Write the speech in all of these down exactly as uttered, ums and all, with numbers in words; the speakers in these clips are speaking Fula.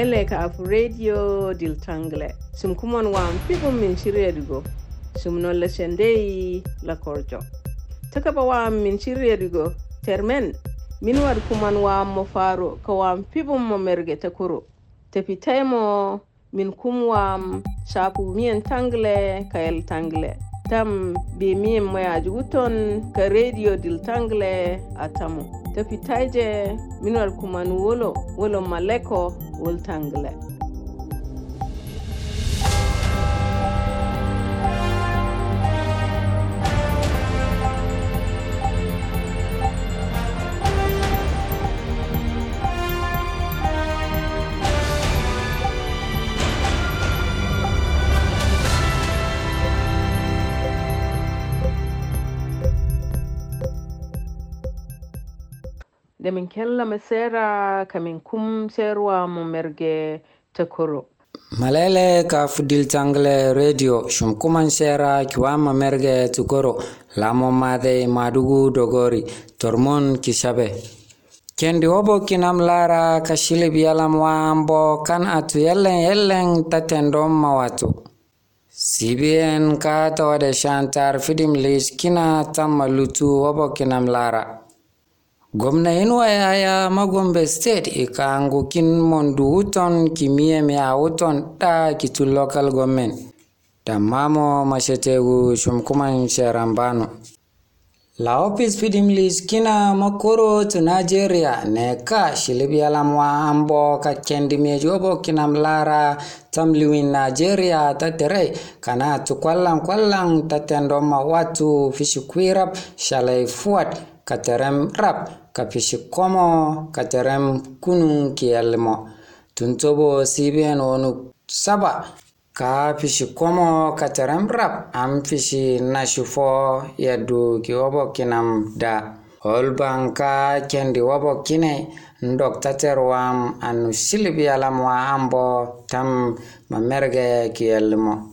malele ka af radio dil tangle sum kumon wan pibum min shiredigo sum non la sendei la korjo takaba wa min shiredigo termen min wad kuman wa mo faro ka wan pibum mo merge takuro tepitaymo min kumwam shapu mien tangle kayel tangle tam bi mien moya juguton ka radio dil tangle atamu tepitaje min wad kuman wolo wolo maleko wol tangle demin kella mesera kamin kum serwa mo merge takoro malele ka fudil tangle radio shum kuman sera kiwama merge tukoro lamo made madugu dogori tormon kisabe kendi obo kinam lara kashile bialam wambo kan atu yellen yellen tatendom mawatu C B N ka tawade shantar fidim lis kina tamalutu obo kinam lara Gomna inwa ya Magombe State ikangu kin mondu uton kimie mea uton ta kitu local government. Tamamo mashetegu shumkuman sherambano. La office fidimlis kina makoro tu Nigeria neka shilibi alamwa ambo ka kendi mejobo kinam lara tamliwin Nigeria tatere kana tu kwallang kwallang tatendoma watu fishikwirap shalai fuat katerem rap kapishi komo katerem kunun kielmo tuntobo C B N onu saba kapishi komo katerem rap am fishi nashufo yadu kiwobo kinam da holbanka kendi wobo kine ndok taterwam anu shilibi alamwa ambo tam mamerge kielmo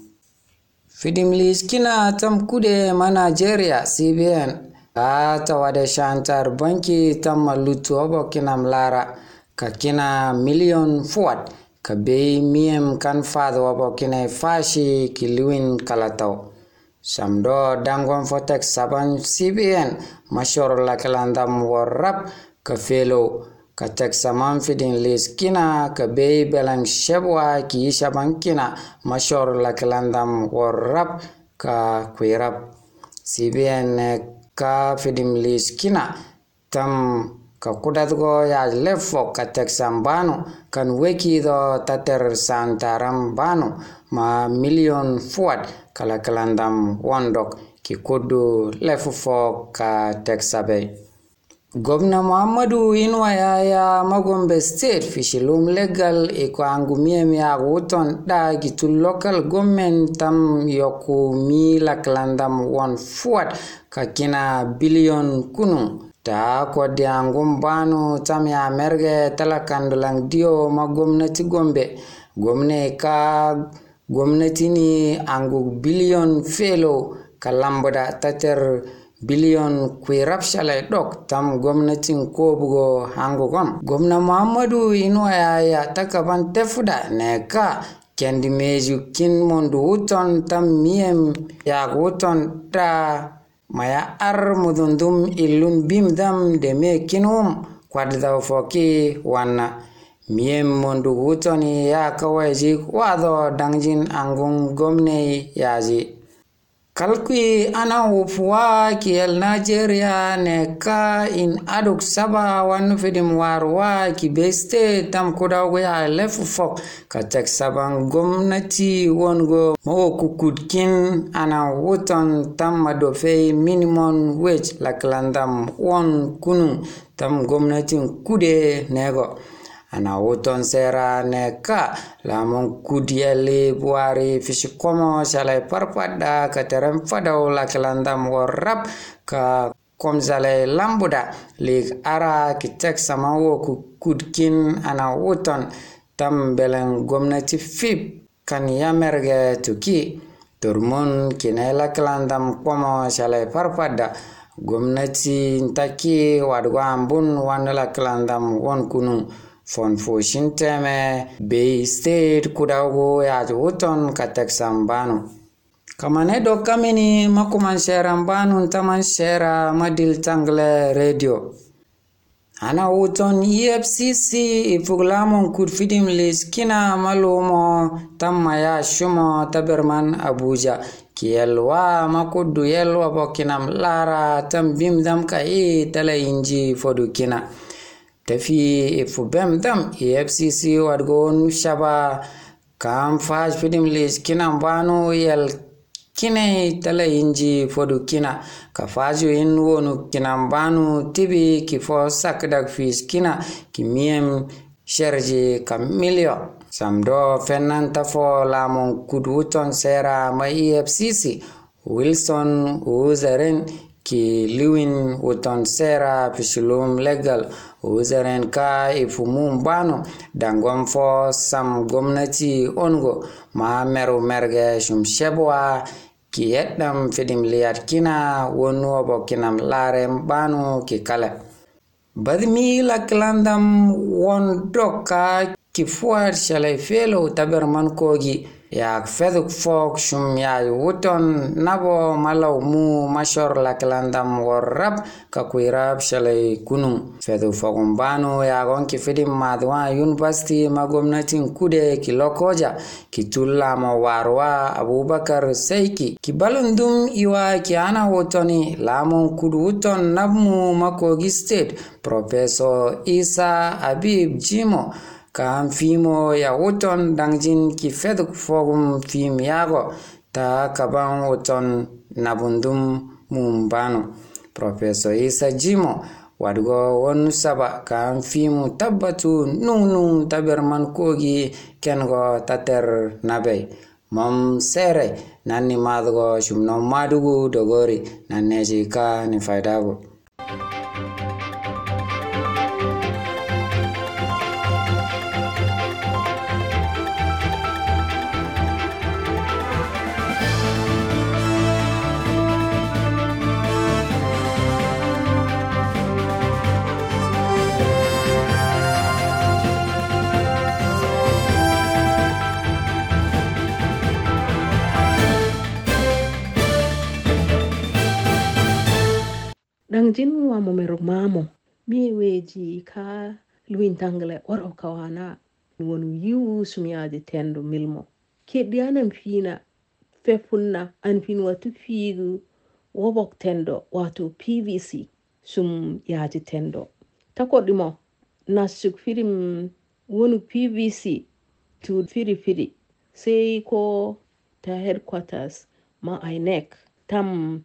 fidimlis kina tam kude ma Nigeria C B N Ata wade shantar banki tamma lutu obo kinam lara ka kina million fuat ka bei miem kan fado obo kina fashi kiliwin kalatau. Samdo dangon fotek saban C B N mashor la kalandam warrap ka felo ka tek saman fidin lis kina ka bei belang shebwa ki shaban kina mashor la kalandam warrap ka kwirap C B N ka fidim lis kina tam ka kudatgo ya lefo ka teksam banu kan weki do tater santaram banu ma million fuat kala kalandam wondok ki kudu lefo fo ka teksabe Governor Muhammadu Inwa ya Magombe State fishilum legal iko angumie miya uton da gitu local government tam yoku mi la kalandam one fuat kakina billion kunu ta ko di angum banu tam ya merge talakandulang dio magomnati Gombe gomne ka gomnati ni angu billion felo kalamboda tater billion kwirap shalai dok tam gomnatin kobugo hango gom gomna Muhammadu Inwa ya takaban tefuda neka kendi meju kin mondu uton tam miem ya uton ta maya ar mudundum ilun bimdam de me kinum kwadda foki wana miem mondu uton ya kawaji wado dangjin angung gomne yaji Kalkui ana ufuwa kiel Nigeria neka in aduk saba wanu fidim warwa ki beste tam kuda ya lefu fok katek sabang gomnati wongo mo kukudkin ana wuton tam madofe minimum wage la klandam won kunu tam gomnati kude nego ana wuton sera neka lamon kudiele buari fishikomo shalai parpada katerem fadaw la kalandam warrap ka komzale lambuda lig ara kitek samawo kudkin ana wuton tambelen gomnati fip kan yamerge tuki turmun kinela kalandam komo shalai parpada gomnati ntaki wadgo ambun wanala kalandam won kunu fon fo shinteme Bay State kudago ya wuton kateksam banu. Kamane do kamini makuman shera banu taman shera madil tangle radio. Ana wuton E F C C ifuglamon kurfidim liskina malumo tamaya shumo taberman Abuja. Kielwa makudu yelwa bokinam lara tam bimdam ka e tala inji fodukina. Tafi ifubem dam E F C C wadgon shaba kam faj fidim liskina banu yel kine tala inji fodukina. Ka faju in wonu kinambanu tibi kifo sakdak fish kina kimiem sherji kamilio samdo fenanta fo lamon kudwuton sera ma E F C C Wilson uzaren ki liwin wuton sera pishulum legal uzaren ka ifumum bano dangom fo sam gomnati ongo ma meru merge shum shebwa ki yeddam fidim liyat kina wonu obo kinam larem banu ki kale. Badmi la klandam won doka ki fuad shalay felo taberman kogi yak feduk fok shum ya wuton nabo malaw mu mashor la klandam warrab ka kuirab shalay kunum feduk fokum banu yagon ki fidim madwa university magomnatin kude ki lokoja ki tullama warwa Abubakar Seiki ki balundum iwa ki ana wotoni lamon kudu wuton nabmu makogi state Professor Isa Habib Jimo kam fimo ya wuton dangjin ki feduk fogum fim yago ta kaban wuton nabundum mumbano. Professor Isa Jimo wadgo won saba kam fimu tabbatu nung nung taberman kogi kengo tater nabe. Mom sere nani madgo shumno madugu dogori naneji ka ni faidago. Dangjin wa momero mamo mi weji ka luin tangle oro kawana wonu yiwu sumyaade tendo milmo ke dianam fina fefunna an fin watu figu wobok tendo watu P V C sum yaade tendo takodimo nasuk firim wonu P V C to firi firi sei ko ta headquarters ma I N E C tam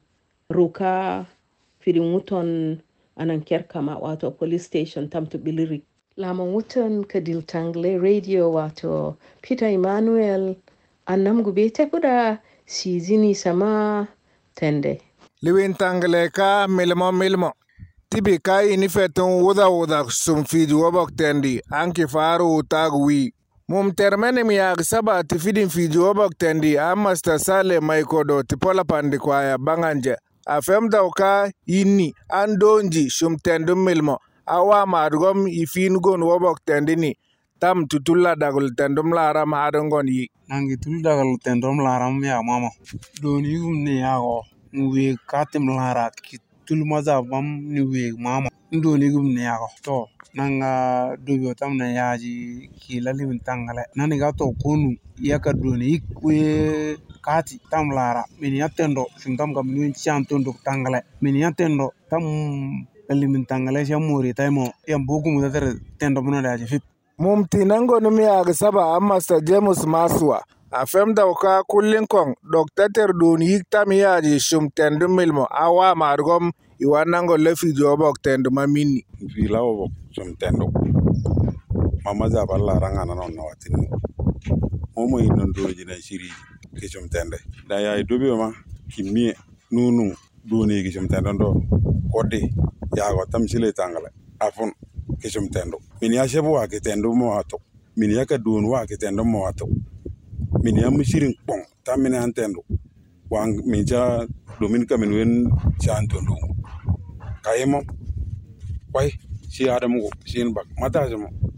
ruka firin wuton anan kerkama wato police station tam to biliri lamon wuton kadil tangle radio wato Peter Emmanuel annam gube tekuda sizini sama tende liwin tangle ka milmo milmo tibi ka ini fetun wuda wuda sum fiju wabok tendi anki faru tagwi mum termene mi yag saba tifidin fiju wabok tendi amasta sale maikodo tipola pandi kwaya banganje afem dauka inni andonji shum tendu milmo awa madgom ifin gon wobok tendini tam tutulla dagul tendum laram adongon yi nangi tul dagal tendum laram ya mama doni gum ne yago muwe katim lara ki tul maza bam ni we mama doni gum ne yago to nanga dobyo tam na yaji ki lalim tangale nani ga to konu yaka doni we kati tam lara min yatendo singam gam ni chantondo tangale min yatendo tam elimin tangale sha mori taymo yam bogu mu dater tendo muno daji fit mum tinango numi ag saba amasta James Maswa afem dauka kullin kong Doctor Ter don yiktam yaji shum tendo milmo awa margom iwanango lefi jobok tendo mamini vila obok shum tendo mama za balla rangana non nawatini momo inon doji na shiri kishum tende da ya dobe ma kimie nunu doni kishum tendo ndo kodi ya go tamsile tangale afun kishum tendo min ya shebu wa kitendo mo ato min ya ka don wa kitendo mo ato min ya mushirin pon tamine antendo wang min ja domin ka min wen chanto ndo kayemo wai si adamu sin bak mata jamo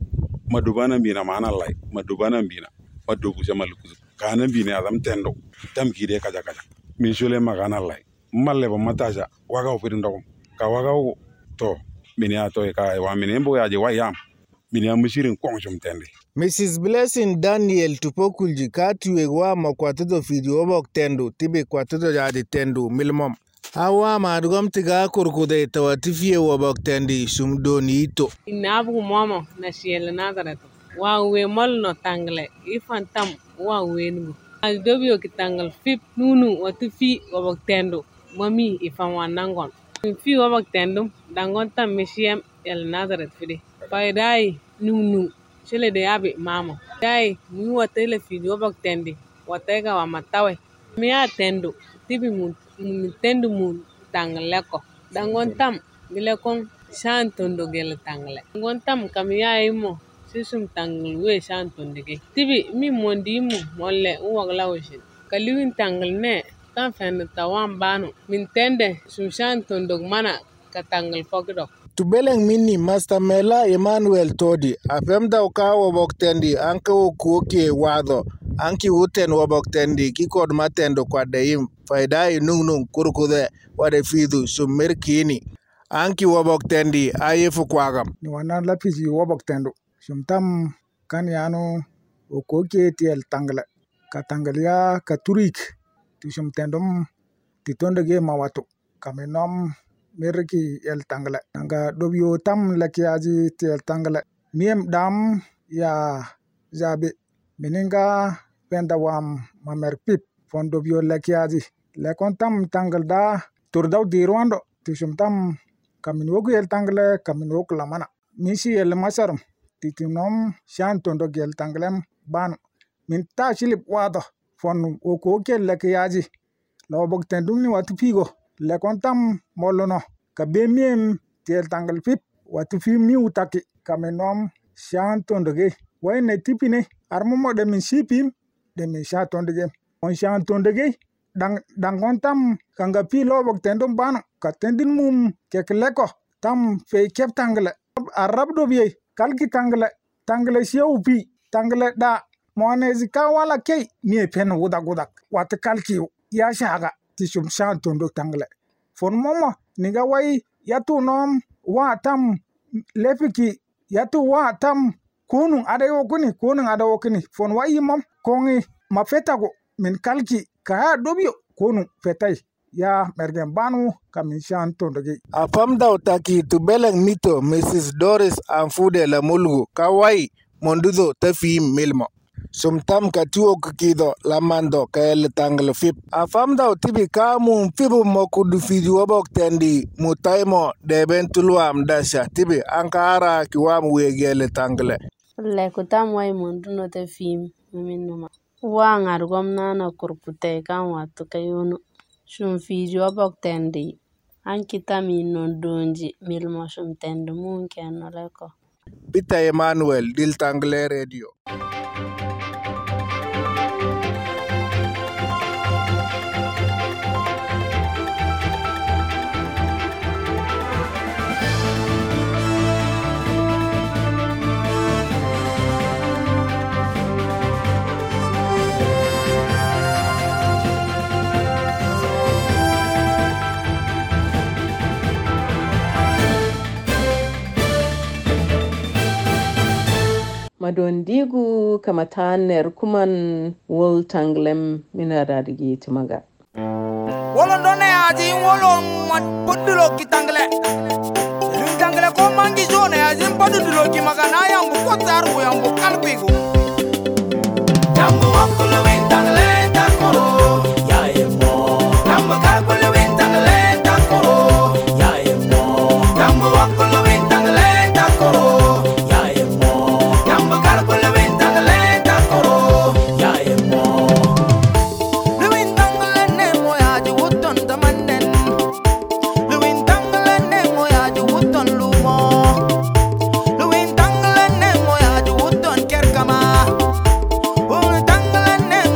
madubana mbina mana lai madubana mbina madugu sama lukuzu kana mbina adam tendo tam kide kaja kaja min shole magana lai malle ba mataja waga ofiri ndom ka waga to minia to ka wa minembo yaje wayam minia mushirin konjum tende Missus Blessing Daniel Tupokulji katuwe wa makwatoto fidi obok tendo tibe kwatoto jadi tendo milmom awa madugom tiga kurkude tawatifie wabok tendi sumdoni ito inabu momo na shiel nazareto wa we mol no tangle ifantam wa wengu adobio kitangal fip nunu watifi wabok tendo mami ifan wanangon fi wabok tendo dangon tam misiem el nazaret fide faidai nunu chele de abi mama dai mi watele fi wabok tendi watega wa matawe mi atendo tibi mun tendo mun tangle ko dangon tam gile kon shantondo gele tangle dangon tam kamiya imo sisum tangle we shantondo ge tibi mi mondi mu molle uwagla woshin kaliwin tangle ne kan fen tawan banu min tende sum shantondo mana ka tangle pokdo Tubeleng mini Master Mela Emmanuel Todi afemda ukawa wabok tendi anka ukuokie wado anki uten wabok tendi kikod matendo kwa deim faidai nung nung kurkude wade fidu sumirkini anki wabok tendi ayefu kwagam ni wana lapiji wabok tendo sumtam kan yano ukuokie tiel tangle ka tanglia ka turik ti sumtendom ti tondege mawato kamenom meriki el tangle nanga dobyo tam lakiaji tiel tangle miem dam ya zabe meninga penda wam mamer pip fondo bio lakiaji le kontam tangle da turdaw dirwando tisum tam kamin wogu el tangle kamin wok lamana misi el masarum titinom shantondo gel tanglem ban min ta chilip wado fon woko kel lakiaji lobok tendung ni watu pigo le kontam molono ka bemiem tiel tangle pip watu fi mi utaki kamenom shantondo ge wayne tipine armomo de min sipim de min shantondo ge on shantondo ge dang dangontam kanga pi lobok tendum bano ka tendin mum kekleko tam fe kep tangle arab do biye kalki tangle tangle siu pi tangle da monezi ka wala kei mi pen wuda gudak wat kalki ya shaga tisum shantondo tangle fon momo niga wai yatu nom wa tam lepiki yatu wa tam kunung ada yokuni kunung ada wokini fon wai mom kongi mafetago min kalki ka dobio kunung fetai ya mergen banu kamin shantondo ge afamda utaki tubeleng mito Missus Doris Amfude la mulgu kawai mondudo tafi milmo sumtam katuo kikido lamando kael tangle fip afamda utibi kamu fibu mokudu fiju wabok tendi mutaimo deben tuluam dasha tibi ankara kiwam wegele tangle le kutam wai monduno te fim minuma wa ngar gomna na kurpute kan watu kayuno shum fiju wabok tendi ankita minon donji milmo shum tendi mun kenno leko Peter Emmanuel Dil Tangle Radio madondigu kamataner kuman wol tanglem minaradigi timaga wolo ndone aji wolo podulo kitangle lim tangle ko mangi zone aji podulo ki magana yambu ko taru yambu kalbigu yambu wakulu wen tangle takoro ya yemo yambu kalbulu wen tangle takoro ya yemo yambu wakulu wen tangle takoro Tangle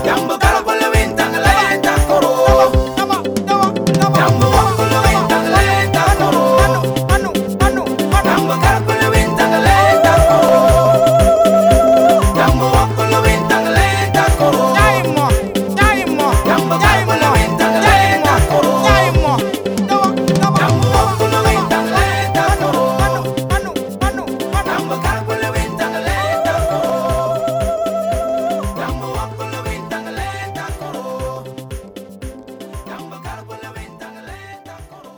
Jambu kalakulu wintangle takoro. Jambu wakulu wintangle takoro. Jambu kalakulu wintangle takoro. Jambu wakulu wintangle takoro. Jaimo, jaimo. Jambu kalakulu wintangle takoro. Jaimo. Jambu wakulu wintangle takoro. Jambu kalakulu wintangle takoro. Jambu wakulu wintangle takoro. Jambu kalakulu wintangle takoro.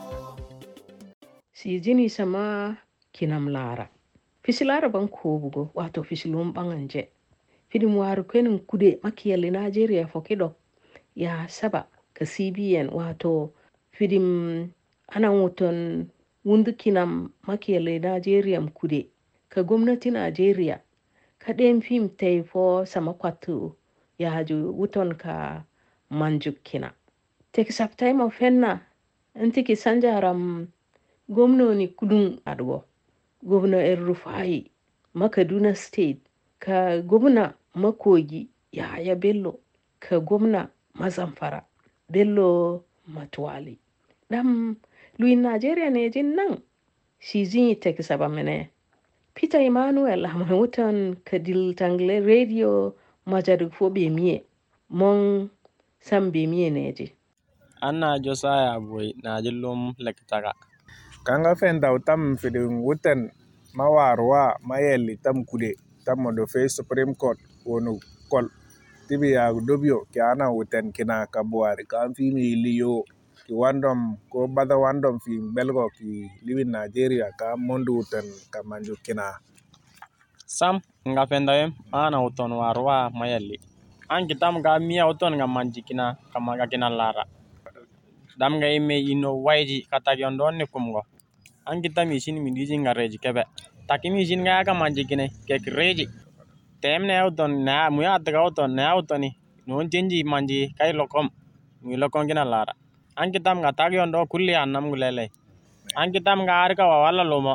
si jini sama kinam lara fisilara ban kobugo wato fisilum banganje fidim waru kenin kude makiyali Nigeria fokido ya saba ka C B N wato fidim ana wuton wundu kinam makiyali Nigeria kude ka gwamnati Nigeria ka dem fim taifo sama kwatu ya haju wuton ka manjuk kina tek saptime ofenna antiki sanjaram gwamna ni kudun adgo gwamna El-Rufai ma Kaduna State ka gwamna Makogi Yahaya Bello ka gwamna Mazamfara Bello Matuwali dam lui Nigeria ne jin nan shi zin tek saba mene Peter Emmanuel Hamilton ka dil tangle radio majadu fo be miye mon sam be miye neje Anna Josiah boy na jillum lektara Kanga fenda utam fidin wutan mawarwa mayeli tam kude tam do fe Supreme Court wonu kol tibi ya dobio ki ana wutan kina kabuari kan fi mi liyo ki wandom ko bada wandom fi belgo ki liwi Nigeria ka mondu wutan ka manju kina Sam nga fenda yem ana uton warwa mayeli an kitam ga miya uton nga manjikina kama ga kina lara dam ga ime ino waiji kata gyondo ni kumgo an kita misin mi diji nga reji kebe taki misin ga ka manjikine ke reji tem ne uton na mu ya ta uton na utoni non jenji manji kai lokom mi lokom kina lara an kitam ga ta gyondo kulli annam gulele an kitam ga ar ka wala lomo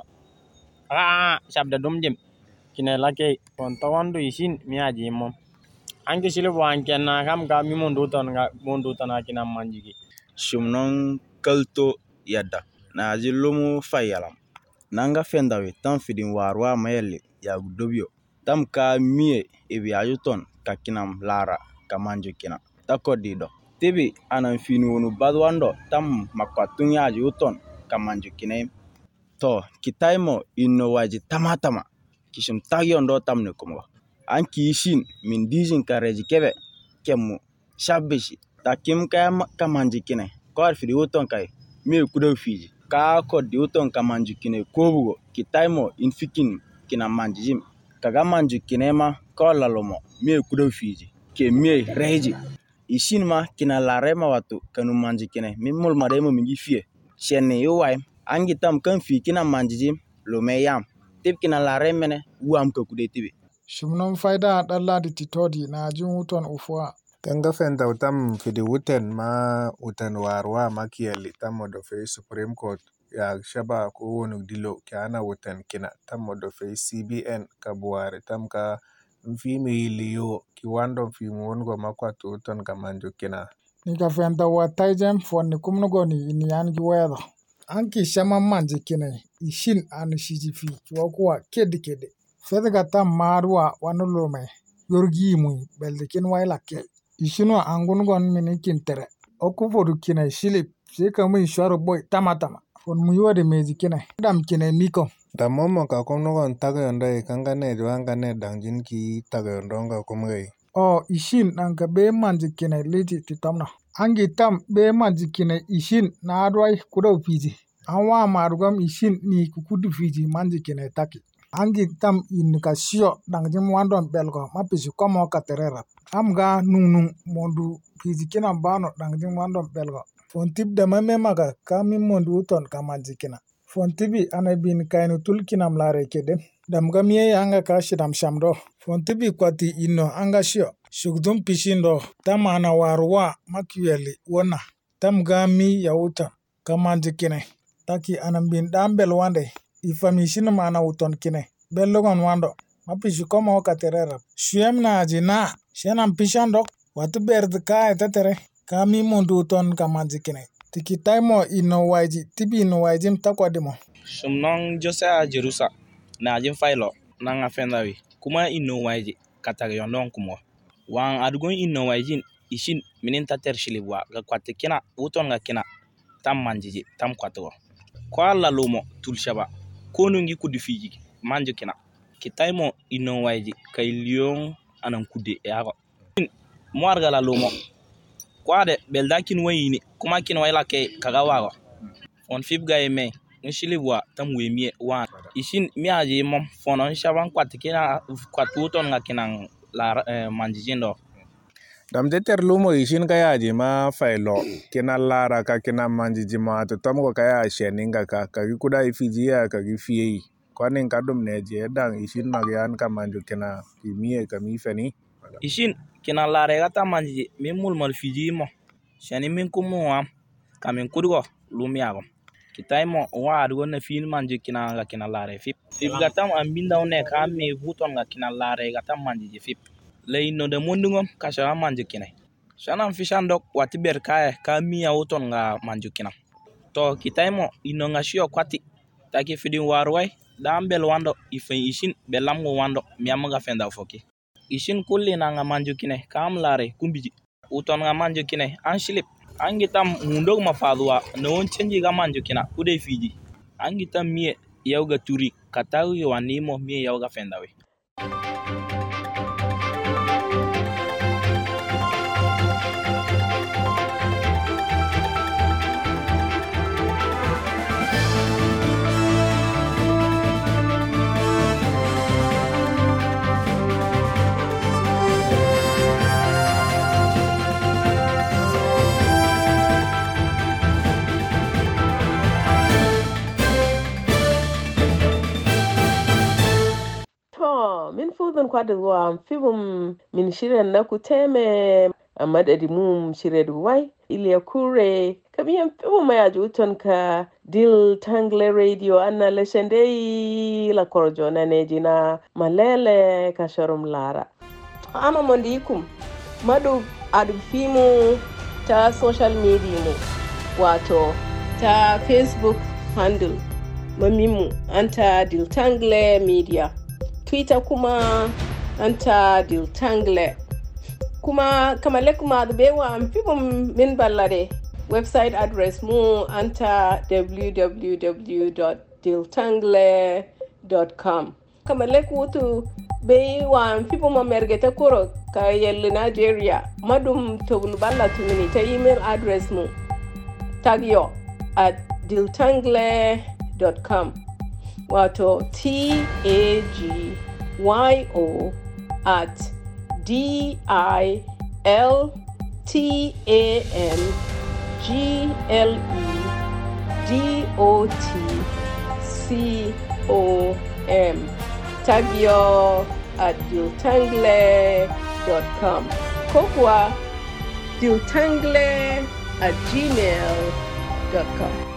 a shabda dum jim kine lake kon tawandu isin mi aji mom an ki silu wan kenna kam ga mi mondu ton ga mondu ton akina manjigi Shumnon kalto yadda na jilumu fayalam nanga fendawe tam fidin warwa mayeli ya gudobio tam ka mie ebi ayuton ka kinam lara ka manju kina takodido tibi anan fini wonu badwando tam makwatun ya ayuton ka manju kina to kitaimo inno waji tamatama kishim tagyondo tam ne kumwa an kishin min dijin ka reji kebe kemu shabishi takim ka ka manju kina ko fidi wuton kai mi kudo fiji ka ko di wuton ka manju kine kobugo kitaimo infikin kina manjim kaga manju kinema ko lalomo mi kudo fiji ke mi reji ishinma kina larema watu kanu manju kine mi mul mademo mingi fie chenne yo wai angi tam kan fi kina manjim lo meyam tip kina laremene wam ko kude tibi Shumnon faida dalla di titodi na jin wuton ufuwa Kanga fenda utam fidi wutan ma wutan warwa makiyali tam do fe Supreme Court ya shaba ko wonu dilo kana wutan kina tam do fe C B N ka buare tam ka mfi mi liyo ki wando fi wongo makwatu wutan ka manju kina ni ka fenda wa taijem fonni kumno goni ni angi weather anki shama manji kine ishin an shiji fi kwa kedi kedi feda ga tam marwa wanulume yorgi mu belde kin waila ke ishino angun gon mini kintere okufodu kine shilip sika mu ishwaro boy tamatama fon mu yode mezi kine dam kine niko da momo ka komno gon tagayondo e kanga ne dwanga ne dangjin ki tagayondo nga kumrei o ishin nanka be manji kine liti titamna angi tam be manji kine ishin na adwai kudo fiji anwa marugam ishin ni kukudu fiji manji kine taki angi tam inika shio dangjin wandon belgo mapisi komo katerera amga nunu mondu fizikina bano dangjin wandon belgo fontib da mame maga kami mondu uton kamanjikina fontibi anabin kainu tulkina mlare keden damga miye anga kashi dam shamdo fontibi kwati ino anga shio shugdum pishindo tamana warwa makweli wona tamga mi yauta kamanjikine taki anambin dambel wande ifamishin mana uton kine bellogon wando mapishi komo katerera shuyem na ajina shenam pishando watu berd ka etatere ka mi mondu ton ka manjikine tiki taimo ino waji tibi ino waji mtakwadimo Sumnong Josa Jerusa na ajin failo na nga fendawi kuma ino waji katag yondong kumo wang adugon ino waji ishin minin tater shilibwa ga kwate kina uton ga kina tam manjiji tam kwatgo kwa la lomo tulshaba kono ngi kudi fiji manjo kina kitaimo ino waji kay lion anan kudde yago mo arga la lomo kwade beldakin wayini kuma kin wayla ke kaga wago on fib ga me nshilibwa tam wemie wan ishin mi aje mom fonon shaban kwate kina kwatu ton ga kinan la eh, manjijindo dam de ter lumo ishin kaya ji ma failo kina lara ka kina manjiji ma to tom ko kaya sheninga ka ka kuda ifiji ya ka gifiyi kwanin ka dum ne je dan ishin magyan ka manju kina kimie ka mi fani ishin kina lara ga ta manjiji mi mul mal fiji mo shani min kumu am kamin kudgo lumiago kitaimo wa adgo na fin manju kina ga kina lara fip fip ga tam ambinda one ka me buton ga kina lara ga tam manjiji fip lay no de mundungom kasha manjukine shanam fishandok watiber kae ka miya uton nga manjukina to kitaimo ino nga shio kwati taki fidin warwai dambel wando ifen ishin belamgo wando miyamuga fenda foki ishin kulli na nga manjukine kam lare kumbiji uton nga manjukine anshilip angitam mundog mafadwa no on chenji ga manjukina kude fiji angitam mie yawga turi kataw yo wanimo mie yawga fendawe min fudun kwadwa fibum min shirin na ku teme a madadi mum shiredu wai iliya kure kabiyan fibum ya juton ka dil tangle radio anna leshendei la korjo na nejina malele ka sharum lara ama mondikum madu adu fimu ta social media mu wato ta Facebook handle mamimu anta dil tangle media Twitter kuma anta dil tangle kuma kamale kuma bewa amfibum min ballade website address mu anta w w w dot dil tangle dot com kamale kutu bewa amfibum amergeta koro ka yelle Nigeria madum tobul balla tumini ta email address mu tagyo at dil tangle dot com wato T A G Y O at D I L T A N G L E D O T C O M tagyo at diltangle dot com kokwa diltangle at gmail dot com